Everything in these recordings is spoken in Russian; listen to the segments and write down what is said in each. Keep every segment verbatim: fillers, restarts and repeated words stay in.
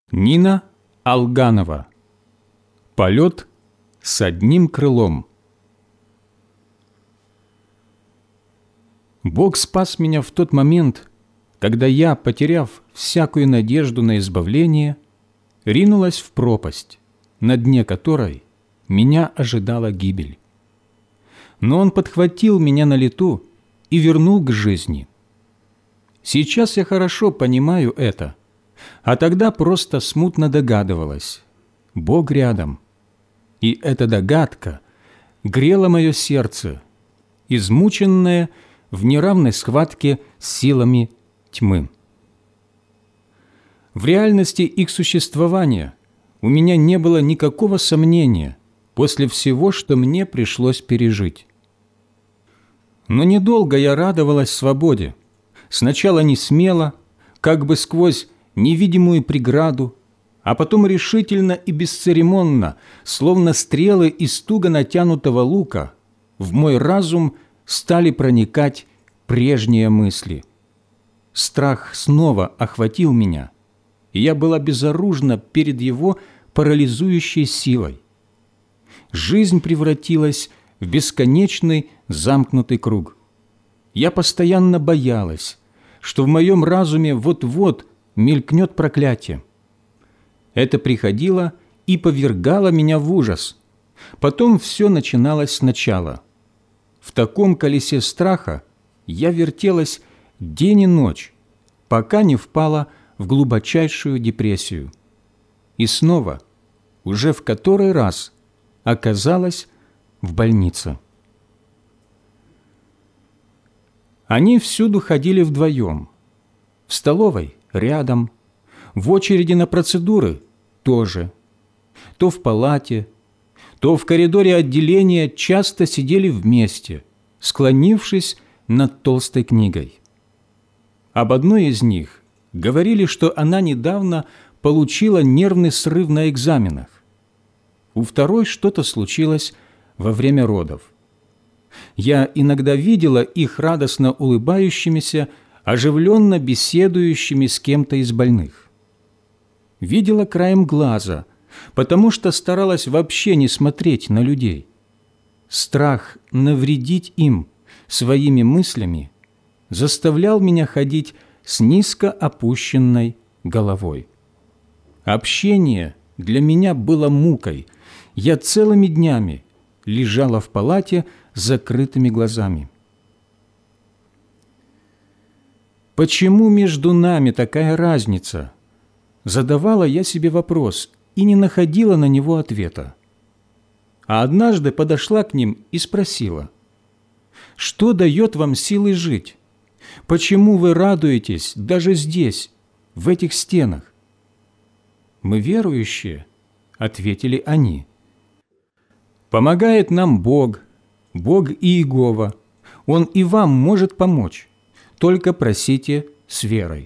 Нина Алганова. Полет с одним крылом. Бог спас меня в тот момент, когда я, потеряв всякую надежду на избавление, ринулась в пропасть, на дне которой меня ожидала гибель. Но Он подхватил меня на лету и вернул к жизни. Сейчас я хорошо понимаю это, а тогда просто смутно догадывалась. Бог рядом. И эта догадка грела мое сердце, измученное в неравной схватке с силами тьмы. В реальности их существования у меня не было никакого сомнения после всего, что мне пришлось пережить. Но недолго я радовалась свободе. Сначала не смело, как бы сквозь невидимую преграду, а потом решительно и бесцеремонно, словно стрелы из туго натянутого лука, в мой разум стали проникать прежние мысли. Страх снова охватил меня, и я была безоружна перед его парализующей силой. Жизнь превратилась в бесконечный замкнутый круг. Я постоянно боялась, что в моем разуме вот-вот мелькнет проклятие. Это приходило и повергало меня в ужас. Потом все начиналось сначала. В таком колесе страха я вертелась день и ночь, пока не впала в глубочайшую депрессию. И снова, уже в который раз, оказалась в больнице. Они всюду ходили вдвоем. В столовой – рядом, в очереди на процедуры – тоже. То в палате, то в коридоре отделения часто сидели вместе, склонившись над толстой книгой. Об одной из них говорили, что она недавно получила нервный срыв на экзаменах. У второй что-то случилось во время родов. Я иногда видела их радостно улыбающимися, оживленно беседующими с кем-то из больных. Видела краем глаза, потому что старалась вообще не смотреть на людей. Страх навредить им своими мыслями заставлял меня ходить с низко опущенной головой. Общение для меня было мукой. Я целыми днями лежала в палате с закрытыми глазами. Почему между нами такая разница? Задавала я себе вопрос и не находила на него ответа. А однажды подошла к ним и спросила: «Что дает вам силы жить? Почему вы радуетесь даже здесь, в этих стенах?» «Мы верующие», — ответили они. «Помогает нам Бог, Бог Иегова. Он и вам может помочь. Только просите с верой».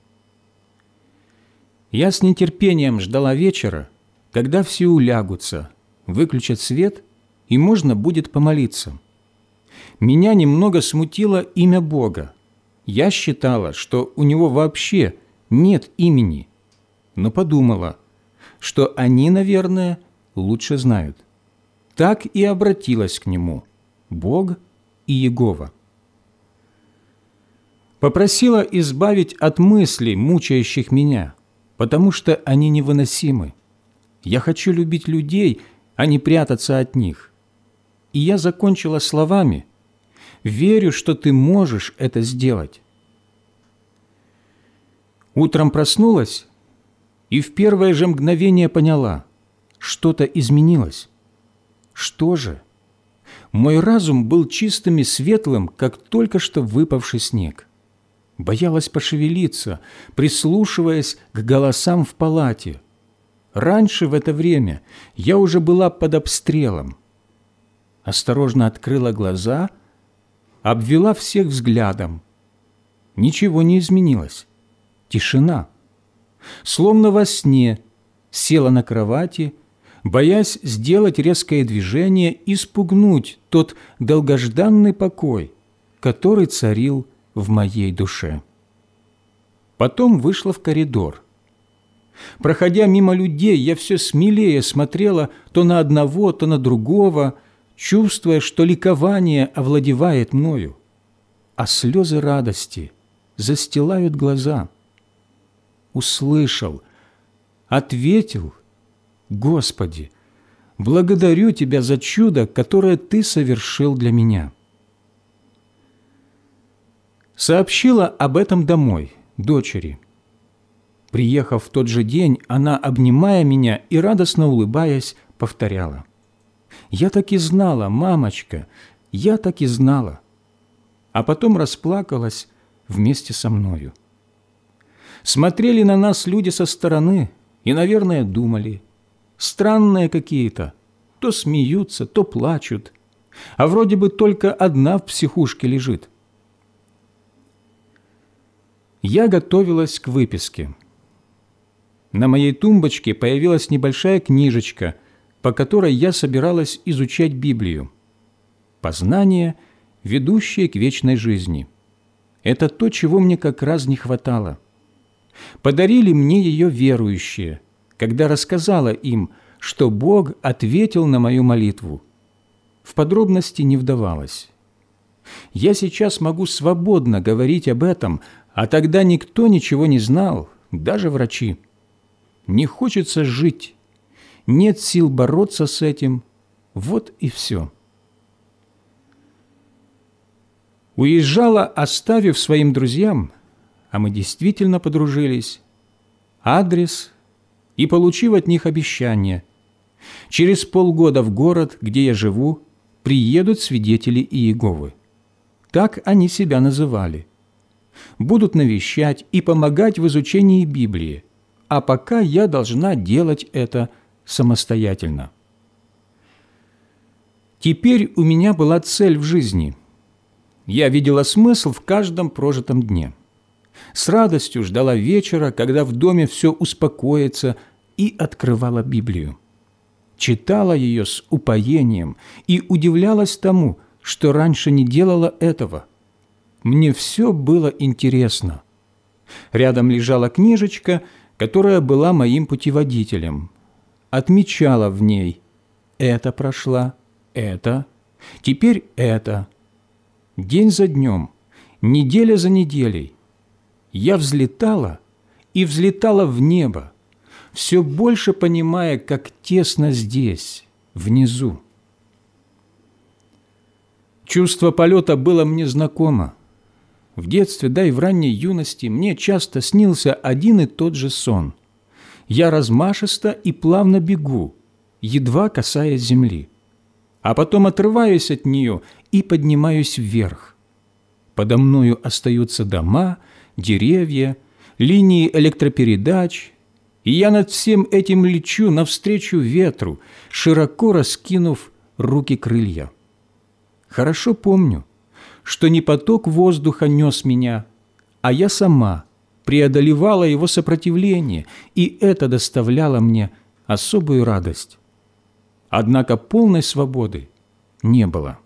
Я с нетерпением ждала вечера, когда все улягутся, выключат свет, и можно будет помолиться. Меня немного смутило имя Бога. Я считала, что у Него вообще нет имени, но подумала, что они, наверное, лучше знают. Так и обратилась к Нему: Бог Иегова. Попросила избавить от мыслей, мучающих меня, потому что они невыносимы. Я хочу любить людей, а не прятаться от них. И я закончила словами: «Верю, что ты можешь это сделать». Утром проснулась и в первое же мгновение поняла: что-то изменилось. Что же? Мой разум был чистым и светлым, как только что выпавший снег. Боялась пошевелиться, прислушиваясь к голосам в палате. Раньше в это время я уже была под обстрелом. Осторожно открыла глаза, обвела всех взглядом. Ничего не изменилось. Тишина. Словно во сне села на кровати, боясь сделать резкое движение и спугнуть тот долгожданный покой, который царил в моей душе. Потом вышла в коридор. Проходя мимо людей, я все смелее смотрела то на одного, то на другого, чувствуя, что ликование овладевает мною, а слезы радости застилают глаза. Услышал, ответил: «Господи, благодарю Тебя за чудо, которое Ты совершил для меня». Сообщила об этом домой, дочери. Приехав в тот же день, она, обнимая меня и радостно улыбаясь, повторяла: «Я так и знала, мамочка, я так и знала». А потом расплакалась вместе со мною. Смотрели на нас люди со стороны и, наверное, думали: странные какие-то, то смеются, то плачут, а вроде бы только одна в психушке лежит. Я готовилась к выписке. На моей тумбочке появилась небольшая книжечка, по которой я собиралась изучать Библию. «Познание, ведущее к вечной жизни». Это то, чего мне как раз не хватало. Подарили мне ее верующие, когда рассказала им, что Бог ответил на мою молитву. В подробности не вдавалась. Я сейчас могу свободно говорить об этом, а тогда никто ничего не знал, даже врачи. Не хочется жить, нет сил бороться с этим, вот и все. Уезжала, оставив своим друзьям, а мы действительно подружились, адрес и получив от них обещание: через полгода в город, где я живу, приедут свидетели Иеговы. Так они себя называли. Будут навещать и помогать в изучении Библии, а пока я должна делать это самостоятельно. Теперь у меня была цель в жизни. Я видела смысл в каждом прожитом дне. С радостью ждала вечера, когда в доме все успокоится, и открывала Библию. Читала ее с упоением и удивлялась тому, что раньше не делала этого. Мне все было интересно. Рядом лежала книжечка, которая была моим путеводителем. Отмечала в ней: это прошла, это, теперь это. День за днем, неделя за неделей. Я взлетала и взлетала в небо, все больше понимая, как тесно здесь, внизу. Чувство полета было мне знакомо. В детстве, да и в ранней юности мне часто снился один и тот же сон. Я размашисто и плавно бегу, едва касаясь земли, а потом отрываюсь от нее и поднимаюсь вверх. Подо мною остаются дома, деревья, линии электропередач, и я над всем этим лечу навстречу ветру, широко раскинув руки-крылья. Хорошо помню, что не поток воздуха нес меня, а я сама преодолевала его сопротивление, и это доставляло мне особую радость. Однако полной свободы не было.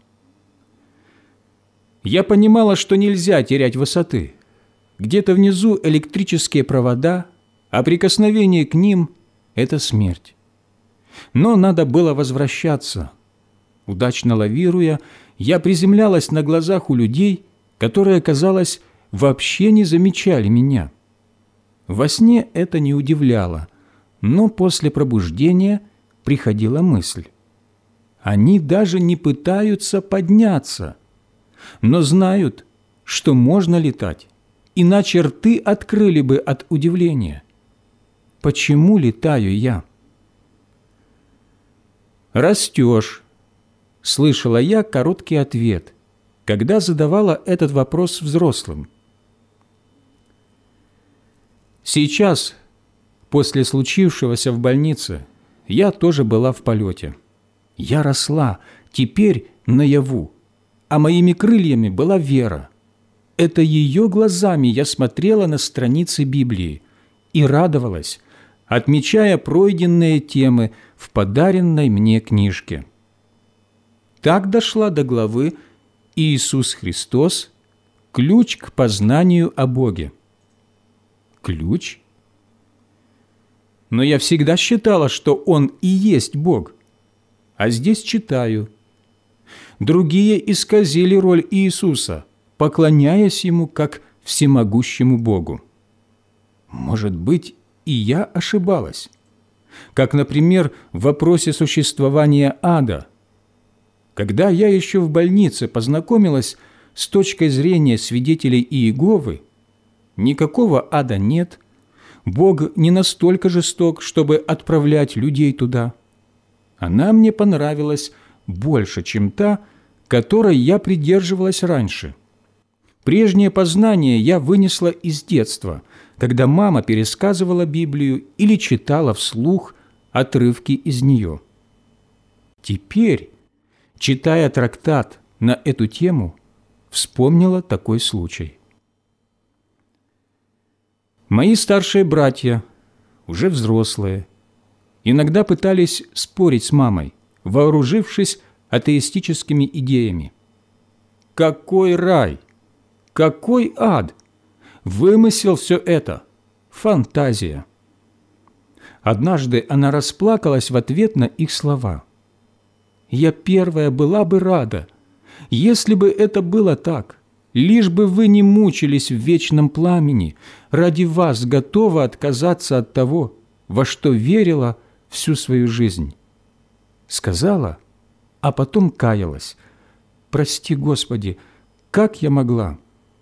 Я понимала, что нельзя терять высоты. Где-то внизу электрические провода, а прикосновение к ним – это смерть. Но надо было возвращаться. Удачно лавируя, я приземлялась на глазах у людей, которые, казалось, вообще не замечали меня. Во сне это не удивляло, но после пробуждения приходила мысль: они даже не пытаются подняться, но знают, что можно летать, иначе рты открыли бы от удивления. Почему летаю я? «Растешь», — слышала я короткий ответ, когда задавала этот вопрос взрослым. Сейчас, после случившегося в больнице, я тоже была в полете. Я росла, теперь наяву, а моими крыльями была вера. Это ее глазами я смотрела на страницы Библии и радовалась, отмечая пройденные темы в подаренной мне книжке. Так дошла до главы «Иисус Христос. Ключ к познанию о Боге». Ключ? но я всегда считала, что Он и есть Бог. А здесь читаю: другие исказили роль Иисуса, поклоняясь Ему как всемогущему Богу. Может быть, и я ошибалась, как, например, в вопросе существования ада. Когда я еще в больнице познакомилась с точкой зрения свидетелей Иеговы, никакого ада нет, Бог не настолько жесток, чтобы отправлять людей туда. Она мне понравилась больше, чем та, которой я придерживалась раньше. Прежнее познание я вынесла из детства, когда мама пересказывала Библию или читала вслух отрывки из нее. Теперь, читая трактат на эту тему, вспомнила такой случай. Мои старшие братья, уже взрослые, иногда пытались спорить с мамой, вооружившись атеистическими идеями. Какой рай! Какой ад! Вымысел все это! Фантазия! Однажды она расплакалась в ответ на их слова. «Я первая была бы рада, если бы это было так, лишь бы вы не мучились в вечном пламени, ради вас готова отказаться от того, во что верила всю свою жизнь». Сказала, а потом каялась. «Прости, Господи, как я могла?»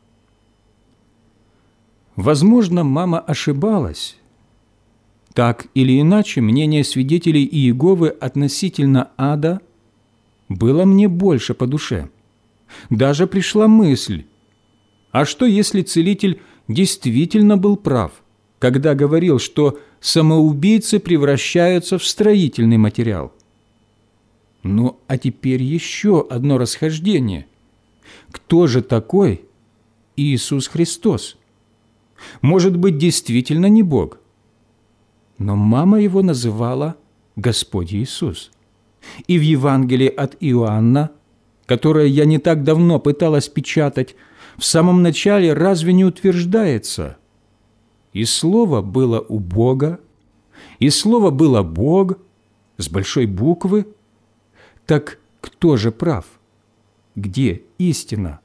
Возможно, мама ошибалась. Так или иначе, мнение свидетелей Иеговы относительно ада было мне больше по душе. Даже пришла мысль: а что, если целитель действительно был прав, когда говорил, что самоубийцы превращаются в строительный материал? Ну, а теперь еще одно расхождение. Кто же такой Иисус Христос? Может быть, действительно не Бог? Но мама его называла Господь Иисус. И в Евангелии от Иоанна, которое я не так давно пыталась печатать, в самом начале разве не утверждается: «И Слово было у Бога, и Слово было Бог» с большой буквы? Так кто же прав? Где истина?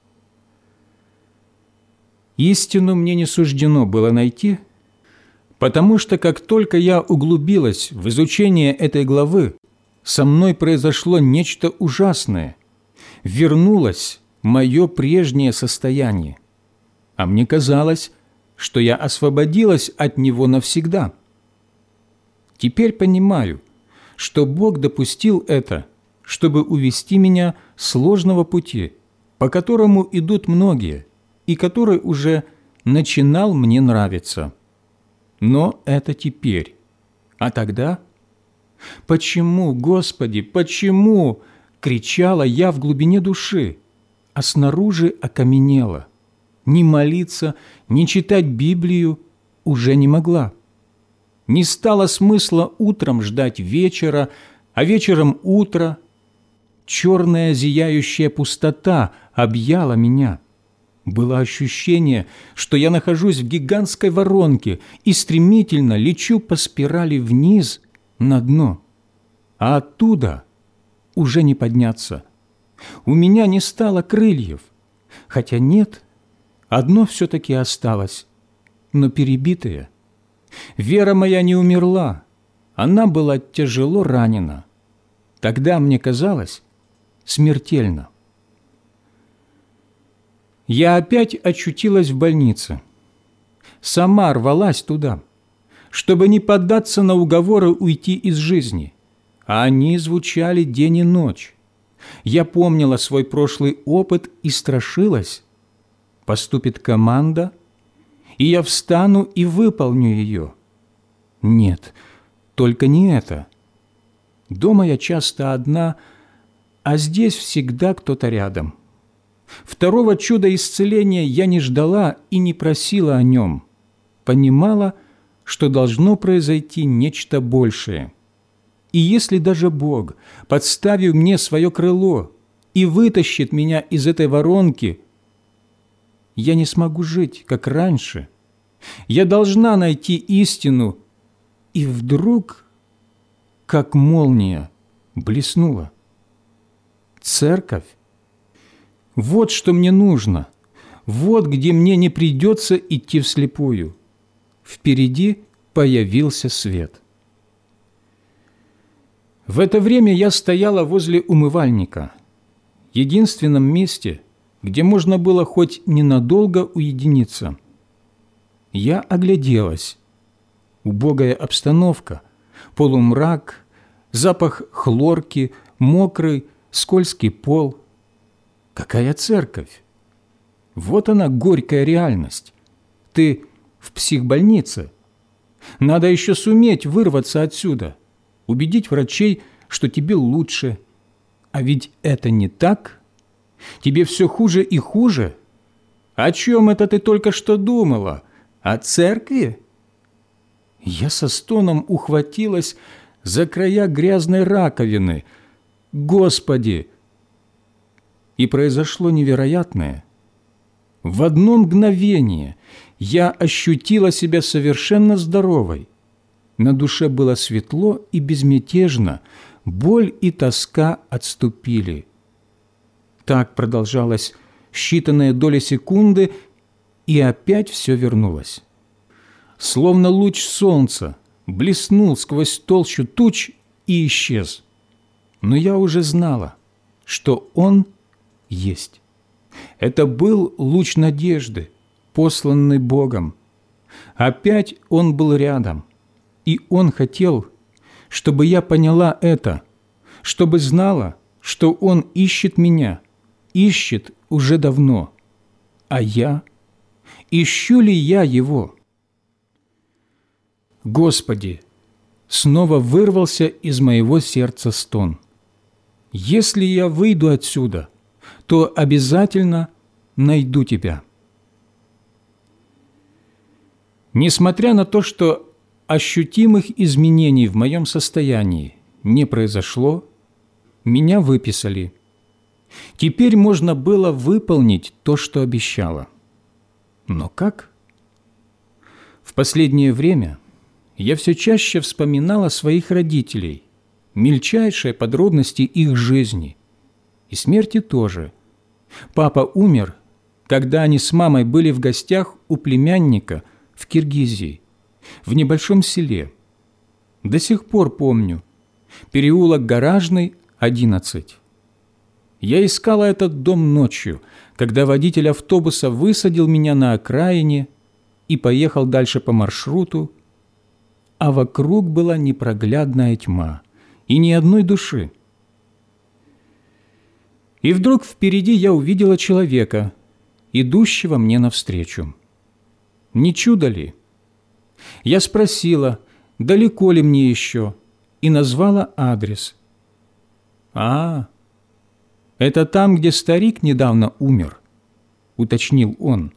Истину мне не суждено было найти, потому что как только я углубилась в изучение этой главы, со мной произошло нечто ужасное. Вернулось мое прежнее состояние, а мне казалось, что я освободилась от него навсегда. Теперь понимаю, что Бог допустил это, чтобы увести меня с ложного пути, по которому идут многие, и который уже начинал мне нравиться. Но это теперь. А тогда? «Почему, Господи, почему?» – кричала я в глубине души, а снаружи окаменела. Ни молиться, ни читать Библию уже не могла. Не стало смысла утром ждать вечера, а вечером утро. Черная зияющая пустота объяла меня. Было ощущение, что я нахожусь в гигантской воронке и стремительно лечу по спирали вниз на дно, а оттуда уже не подняться. У меня не стало крыльев, хотя нет, одно все-таки осталось, но перебитое. Вера моя не умерла, она была тяжело ранена. Тогда мне казалось смертельно. Я опять очутилась в больнице. Сама рвалась туда, чтобы не поддаться на уговоры уйти из жизни, а они звучали день и ночь. Я помнила свой прошлый опыт и страшилась. Поступит команда, и я встану и выполню ее. Нет, только не это. Дома я часто одна, а здесь всегда кто-то рядом. Второго чуда исцеления я не ждала и не просила о нем. Понимала, что должно произойти нечто большее. И если даже Бог, подставив мне свое крыло и вытащит меня из этой воронки, я не смогу жить, как раньше. Я должна найти истину И вдруг, как молния, блеснула. Церковь. Вот что мне нужно. Вот где мне не придется идти вслепую. Впереди появился свет. В это время я стояла возле умывальника, единственном месте, где можно было хоть ненадолго уединиться. Я огляделась. Убогая обстановка, полумрак, запах хлорки, мокрый, скользкий пол. Какая церковь? Вот она, горькая реальность. Ты в психбольнице. Надо еще суметь вырваться отсюда, убедить врачей, что тебе лучше. А ведь это не так. Тебе все хуже и хуже. О чем это ты только что думала? О церкви? Я со стоном ухватилась за края грязной раковины. Господи! И произошло невероятное. В одно мгновение я ощутила себя совершенно здоровой. На душе было светло и безмятежно, боль и тоска отступили. Так продолжалось считанные доли секунды, и опять все вернулось. Словно луч солнца блеснул сквозь толщу туч и исчез. Но я уже знала, что он есть. Это был луч надежды, посланный Богом. Опять он был рядом, и он хотел, чтобы я поняла это, чтобы знала, что он ищет меня, ищет уже давно. А я? Ищу ли я его? Господи, снова вырвался из моего сердца стон. Если я выйду отсюда, то обязательно найду Тебя. Несмотря на то, что ощутимых изменений в моем состоянии не произошло, меня выписали. Теперь можно было выполнить то, что обещала. Но как? В последнее время я все чаще вспоминала своих родителей, мельчайшие подробности их жизни, и смерти тоже. Папа умер, когда они с мамой были в гостях у племянника в Киргизии, в небольшом селе. До сих пор помню. Переулок Гаражный, одиннадцать. Я искала этот дом ночью, когда водитель автобуса высадил меня на окраине и поехал дальше по маршруту, а вокруг была непроглядная тьма и ни одной души. И вдруг впереди я увидела человека, идущего мне навстречу. Не чудо ли? Я спросила, далеко ли мне еще, и назвала адрес. «А, это там, где старик недавно умер», — уточнил он.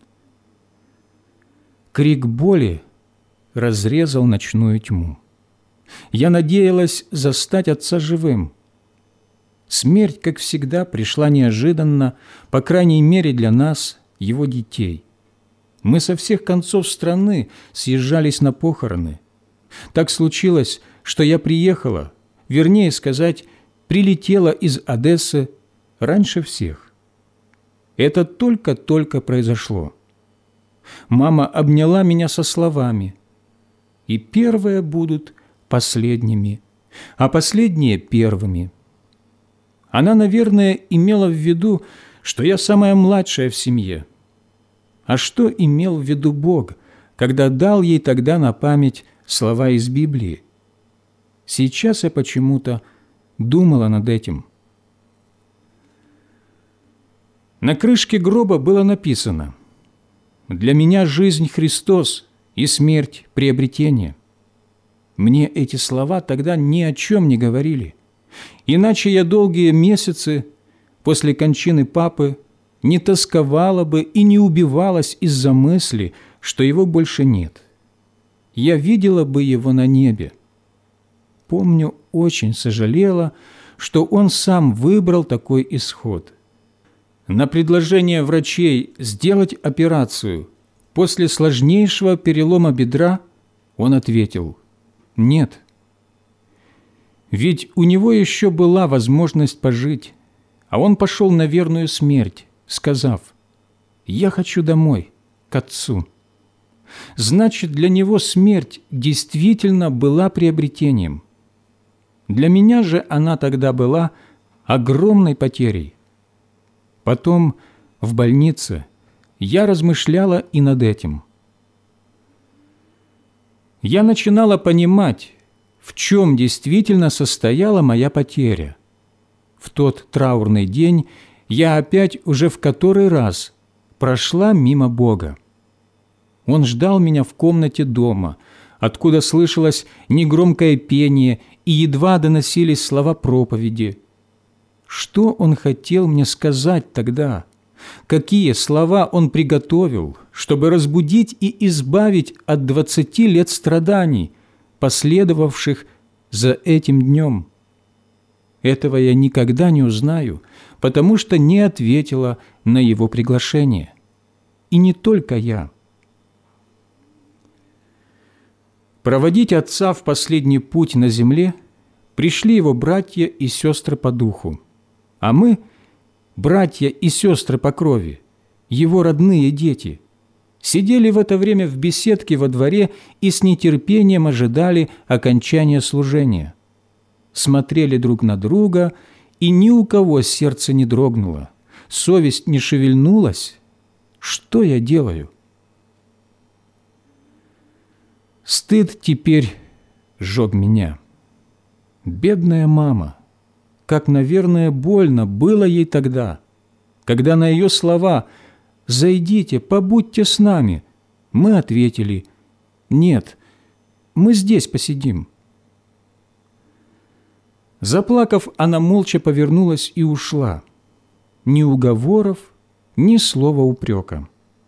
Крик боли разрезал ночную тьму. Я надеялась застать отца живым. Смерть, как всегда, пришла неожиданно, по крайней мере для нас, его детей. Мы со всех концов страны съезжались на похороны. Так случилось, что я приехала, вернее сказать, прилетела из Одессы раньше всех. Это только-только произошло. Мама обняла меня со словами: «И первые будут последними, а последние первыми». Она, наверное, имела в виду, что я самая младшая в семье. А что имел в виду Бог, когда дал ей тогда на память слова из Библии? Сейчас я почему-то думала над этим. На крышке гроба было написано: «Для меня жизнь Христос и смерть приобретение». Мне эти слова тогда ни о чем не говорили. Иначе я долгие месяцы после кончины папы не тосковала бы и не убивалась из-за мысли, что его больше нет. Я видела бы его на небе. Помню, очень сожалела, что он сам выбрал такой исход. На предложение врачей сделать операцию после сложнейшего перелома бедра он ответил: Нет. Ведь у него еще была возможность пожить, а он пошел на верную смерть, сказав: «Я хочу домой, к Отцу». Значит, для него смерть действительно была приобретением. Для меня же она тогда была огромной потерей. Потом в больнице я размышляла и над этим. Я начинала понимать, в чем действительно состояла моя потеря. В тот траурный день я опять уже в который раз прошла мимо Бога. Он ждал меня в комнате дома, откуда слышалось негромкое пение и едва доносились слова проповеди. Что он хотел мне сказать тогда? Какие слова он приготовил, чтобы разбудить и избавить от двадцати лет страданий, последовавших за этим днем? Этого я никогда не узнаю, потому что не ответила на его приглашение. И не только я. Проводить отца в последний путь на земле пришли его братья и сестры по духу, а мы, братья и сестры по крови, его родные дети, сидели в это время в беседке во дворе и с нетерпением ожидали окончания служения. Смотрели друг на друга, и ни у кого сердце не дрогнуло, совесть не шевельнулась. Что я делаю? Стыд теперь сжег меня. Бедная мама, как, наверное, больно было ей тогда, когда на ее слова «Зайдите, побудьте с нами», мы ответили: «Нет, мы здесь посидим». Заплакав, она молча повернулась и ушла. Ни уговоров, ни слова упрека.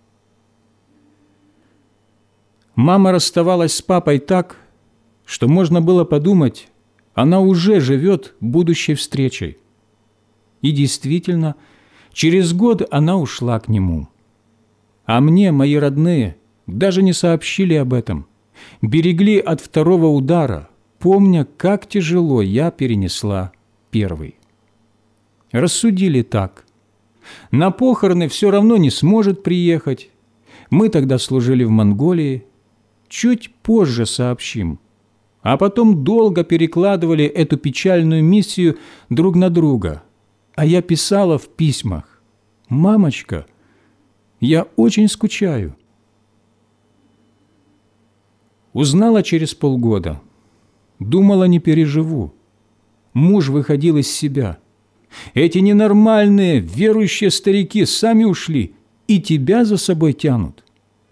Мама расставалась с папой так, что можно было подумать, она уже живет будущей встречей. И действительно, через год она ушла к нему. А мне мои родные даже не сообщили об этом, берегли от второго удара, помня, как тяжело я перенесла первый. Рассудили так: на похороны все равно не сможет приехать, мы тогда служили в Монголии, чуть позже сообщим. А потом долго перекладывали эту печальную миссию друг на друга. А я писала в письмах: «Мамочка, я очень скучаю». Узнала через полгода. Думала, не переживу. Муж выходил из себя. Эти ненормальные, верующие старики сами ушли и тебя за собой тянут.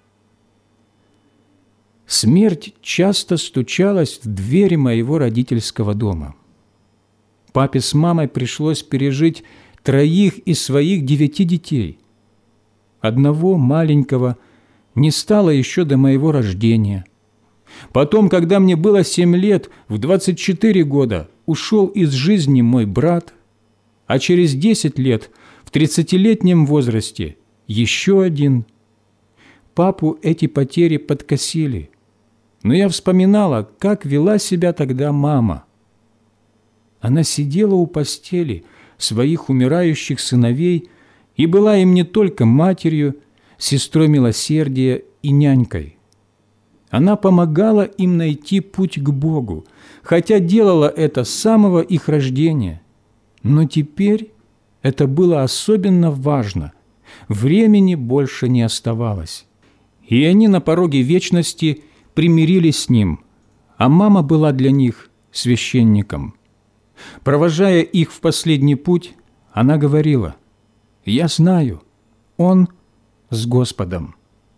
Смерть часто стучалась в двери моего родительского дома. Папе с мамой пришлось пережить троих из своих девяти детей. Одного маленького не стало еще до моего рождения. Потом, когда мне было семь лет, в двадцать четыре года ушел из жизни мой брат, а через десять лет, в тридцатилетнем возрасте, еще один. Папу эти потери подкосили. Но я вспоминала, как вела себя тогда мама. Она сидела у постели своих умирающих сыновей и была им не только матерью, сестрой милосердия и нянькой. Она помогала им найти путь к Богу, хотя делала это с самого их рождения. Но теперь это было особенно важно. Времени больше не оставалось. И они на пороге вечности примирились с ним, а мама была для них священником. Провожая их в последний путь, она говорила: «Я знаю, он с Господом».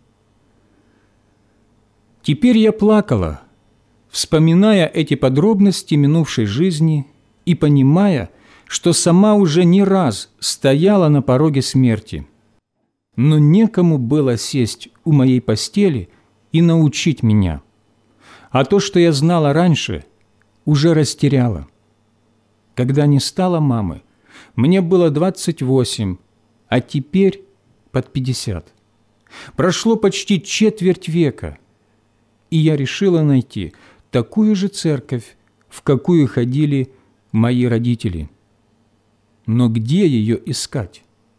Теперь я плакала, вспоминая эти подробности минувшей жизни и понимая, что сама уже не раз стояла на пороге смерти. Но некому было сесть у моей постели и научить меня. А то, что я знала раньше, уже растеряла. Когда не стало мамы, мне было двадцать восемь, а теперь под пятьдесят. Прошло почти четверть века, и я решила найти такую же церковь, в какую ходили мои родители. Но где ее искать?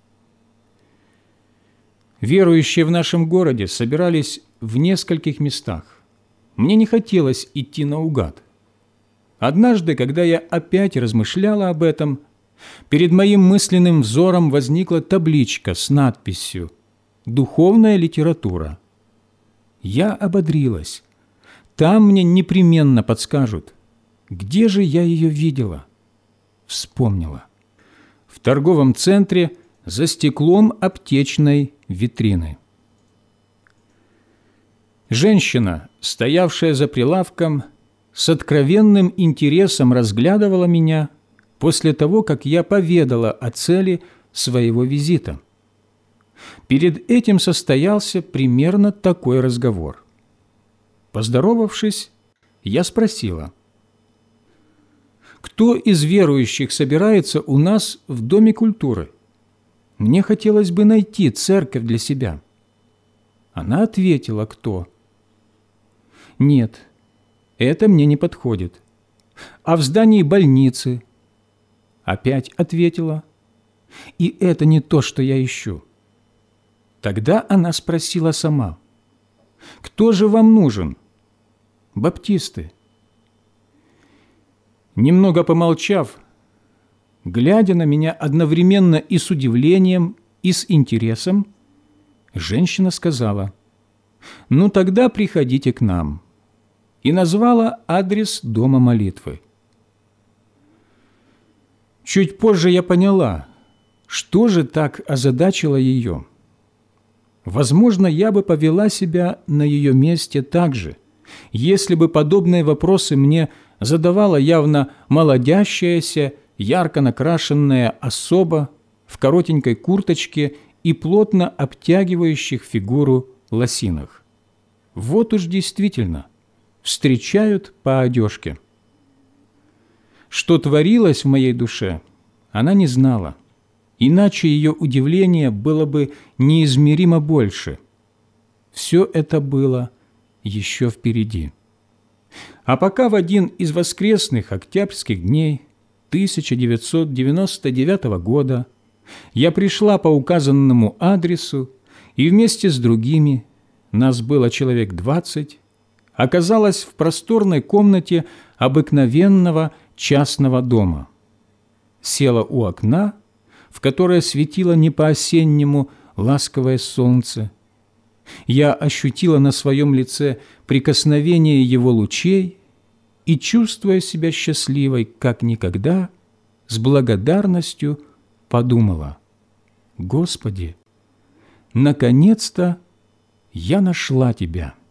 Верующие в нашем городе собирались в нескольких местах. Мне не хотелось идти наугад. Однажды, когда я опять размышляла об этом, перед моим мысленным взором возникла табличка с надписью «Духовная литература». Я ободрилась. Там мне непременно подскажут, где же я ее видела. Вспомнила. В торговом центре за стеклом аптечной витрины. Женщина, стоявшая за прилавком, с откровенным интересом разглядывала меня после того, как я поведала о цели своего визита. Перед этим состоялся примерно такой разговор. Поздоровавшись, я спросила: «Кто из верующих собирается у нас в Доме культуры? Мне хотелось бы найти церковь для себя». Она ответила: «Кто?» «Нет, это мне не подходит. А в здании больницы?» Опять ответила: «И это не то, что я ищу». Тогда она спросила сама: «Кто же вам нужен?» «Баптисты». Немного помолчав, глядя на меня одновременно и с удивлением, и с интересом, женщина сказала: «Ну тогда приходите к нам», и назвала адрес дома молитвы. Чуть позже я поняла, что же так озадачило ее. Возможно, я бы повела себя на ее месте так же, если бы подобные вопросы мне задавала явно молодящаяся, ярко накрашенная особа в коротенькой курточке и плотно обтягивающих фигуру лосинах. Вот уж действительно встречают по одежке. Что творилось в моей душе, она не знала, иначе ее удивление было бы неизмеримо больше. Все это было еще впереди. А пока в один из воскресных октябрьских дней тысяча девятьсот девяносто девятого года я пришла по указанному адресу и вместе с другими, нас было человек двадцать, оказалась в просторной комнате обыкновенного частного дома. Села у окна, в которое светило не по-осеннему ласковое солнце. Я ощутила на своем лице прикосновение его лучей и, чувствуя себя счастливой, как никогда, с благодарностью подумала: «Господи, наконец-то я нашла Тебя».